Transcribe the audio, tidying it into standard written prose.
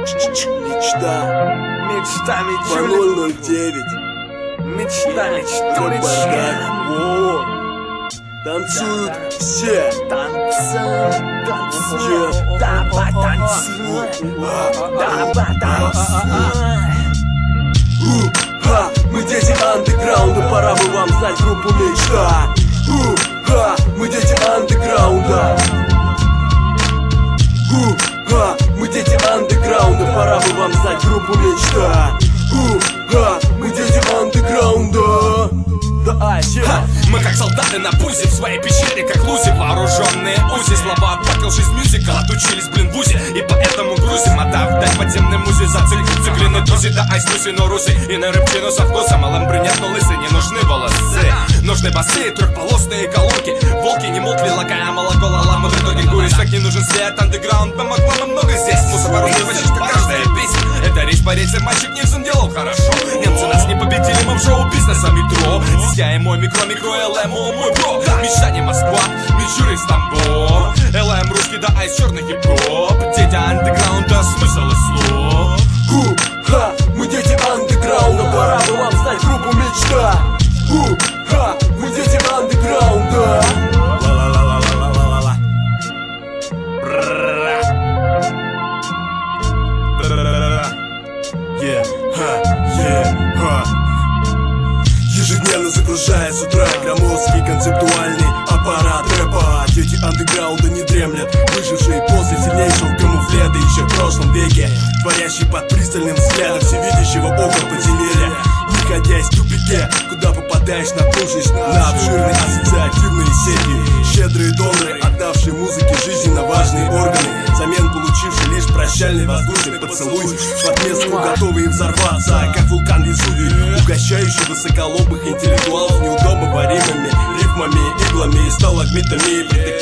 Мечта. Мечта, По 009. Мечта, мечтулечка. Танцуют все. Танцуем, танцуем. Давай танцуем. Давай танцуем. Мы дети андеграунда, пора бы вам знать группу Мечта. Мы дети андеграунда. Мы дети андеграунда, пора бы вам знать группу Мечта. Мы дети андеграунда. Мы как солдаты на пузе в своей пещере, как лузи, вооруженные узи. Слова отпакил жизнь мюзикл, отучились, блин, в УЗИ. И поэтому грузим, отдав дать подземной музе. Зациклены тузи, да айс туси, но русы. И на рыбчину со вкусом, малым брюнет, но лысый. Не нужны волосы, нужны басы, трехполосные колонки. Волки не мутли, лакая молоко, лалам. В итоге куришь, так не нужен свет. Андеграунд помог вам много здесь. Мусор вооружен почти что каждая песня. Это речь по рельсам, мальчик Нильсон делал хорошо. Немцы нас не победили, мы в шоу-бизнеса метро. Здесь я и мой микро, ЛМО, мой бро. Мечта не Москва, мечуры Стамбул. ЛМ русский, да айс черный хип-хоп. Дети андеграунда, смысл и слов. Мы дети андеграунда, пора бы вам знать группу Мечта. Мы дети андеграунда. Ла-ла-ла-ла-ла-ла-ла-ла. Ежедневно загружая с утра громоздкий концептуальный аппарат рэпа. Дети андеграунда не дремлят, выжившие после сильнейшего камуфлета еще в прошлом веке, творящий под пристальным взглядом всевидящего ока подземелья. Находясь в тупике, куда попадаешь, наткнувшись на обширные ассоциативные сети. Щедрые доноры, отдавшие музыке жизненно важные органы, взамен получившие лишь прощальный воздушный поцелуй. В отместку готовые взорваться, как вулкан Везувий, угощающий высоколобых интеллектуалов неудобоваримыми рифмами, иглами и сталагмитами.